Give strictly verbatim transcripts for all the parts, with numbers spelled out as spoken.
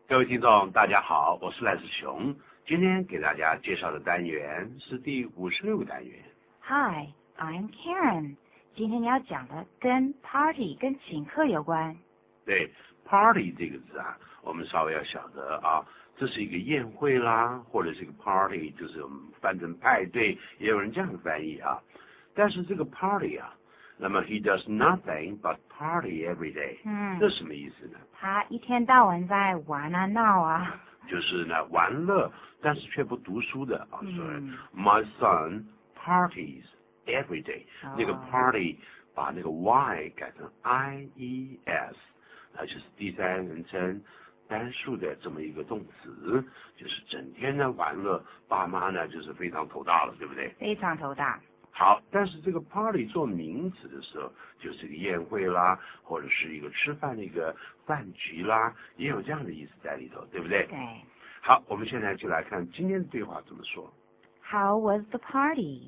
各位听众，大家好，我是赖世雄。今天给大家介绍的单元是第五十六个单元。 Hi, I'm Karen。今天要讲的跟 party 跟请客有关。 对 ，party 这个字啊，我们稍微要晓得啊，这是一个宴会啦，或者是一个 party， 就是我们翻成派对，也有人这样翻译啊。但是这个 party 啊，那么 he does nothing but party every day。 嗯， 这什么意思呢？ 他一天到晚在玩啊闹啊。 就是呢玩乐，但是却不读书的啊。所以、 嗯、 My son parties every day、哦。那个 party 把那个 y 改成 i e s， 那就是第三人称单数的这么一个动词，就是整天呢玩乐，爸妈呢就是非常头大了，对不对？ 非常头大。 好，但是这个 party 做名词的时候，就是一个宴会啦，或者是一个吃饭的一个饭局啦，也有这样的意思在里头，对不对？ 对。 好，我们现在就来看今天的对话怎么说。 How was the party?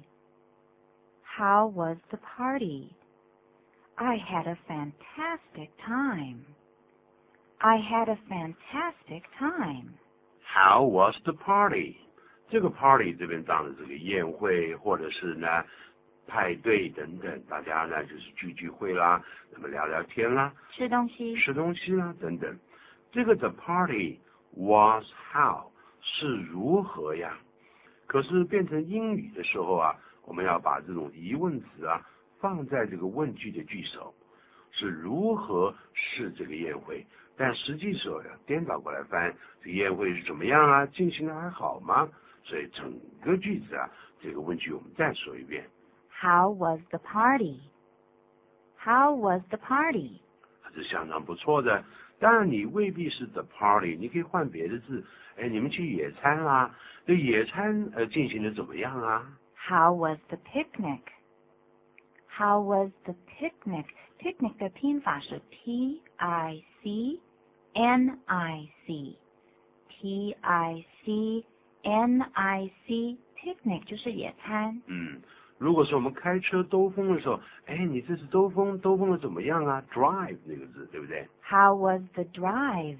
How was the party? I had a fantastic time. I had a fantastic time. How was the party?这个 party 这边当然这个宴会或者是呢派对等等，大家呢就是聚聚会啦，那么聊聊天啦， 吃东西， 吃东西啦等等。这个 the party was how 是如何呀？可是变成英语的时候啊，我们要把这种疑问词啊放在这个问句的句首，是如何是这个宴会？但实际时候要颠倒过来翻，这个宴会是怎么样啊？进行的还好吗？所以整个句子啊，这个问句我们再说一遍。 How was the party? How was the party? 这相当不错的。当然你未必是 the party， 你可以换别的字。哎，你们去野餐啦，这野餐呃进行的怎么样啊 ？How was the picnic? How was the picnic? Picnic 的拼法是 P I C N I C P I C N I C picnic 就是野餐。 嗯，如果说我们开车兜风的时候，哎，你这次兜风兜风的怎么样啊 ？Drive 那个字对不对 ？How was the drive?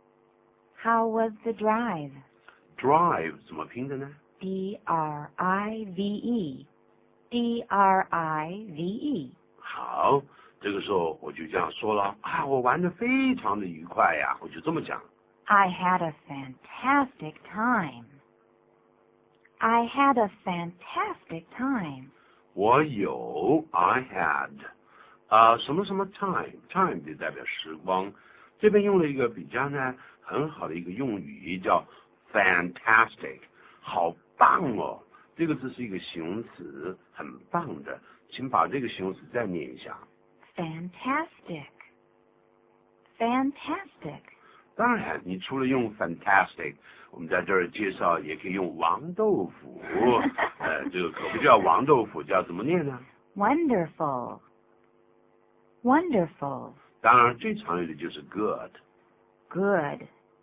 How was the drive? Drive 怎么拼的呢 ？D R I V E D R I V E。 好，这个时候我就这样说了啊，我玩得非常的愉快呀，我就这么讲。 I had a fantastic time. I had a fantastic time. 我有 I had 啊、呃、什么什么 time time 就代表时光，这边用了一个比较呢很好的一个用语叫 fantastic， 好棒哦，这个字是一个形容词，很棒的，请把这个形容词再念一下。 Fantastic. Fantastic. 当然，你除了用 fantastic， 我们在这儿介绍也可以用王豆腐，呃，这个可不叫王豆腐，叫怎么念呢 ？Wonderful. Wonderful. 当然，最常用的就是 good。 Good.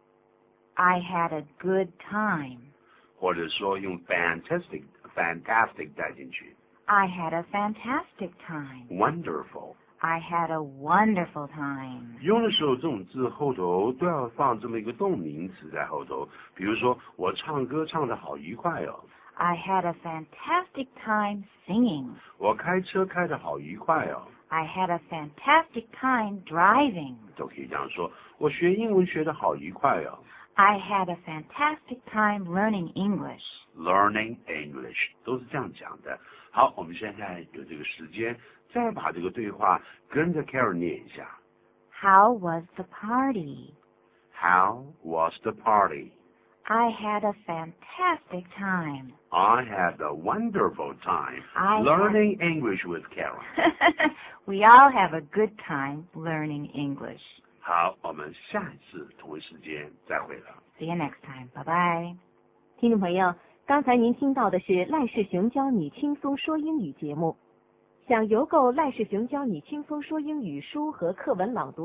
I had a good time. 或者说用 fantastic fantastic 带进去。 I had a fantastic time. Wonderful. I had a wonderful time. 用的时候，这种字后头都要放这么一个动名词在后头。比如说，我唱歌唱得好愉快哦。 I had a fantastic time singing. 我开车开得好愉快哦。 I had a fantastic time driving. 都可以这样说。我学英文学得好愉快哦。 I had a fantastic time learning English. Learning English 都是这样讲的。好，我们现在有这个时间，再把这个对话跟着 Karen 念一下。 How was the party? How was the party? I had a fantastic time. I had a wonderful time I learning had... English with Karen. We all have a good time learning English. 好，我们下一次同一时间再会了。 See you next time. Bye bye. 听众朋友，刚才您听到的是赖世雄教你轻松说英语节目。想邮购赖世雄教你轻松说英语书和课文朗读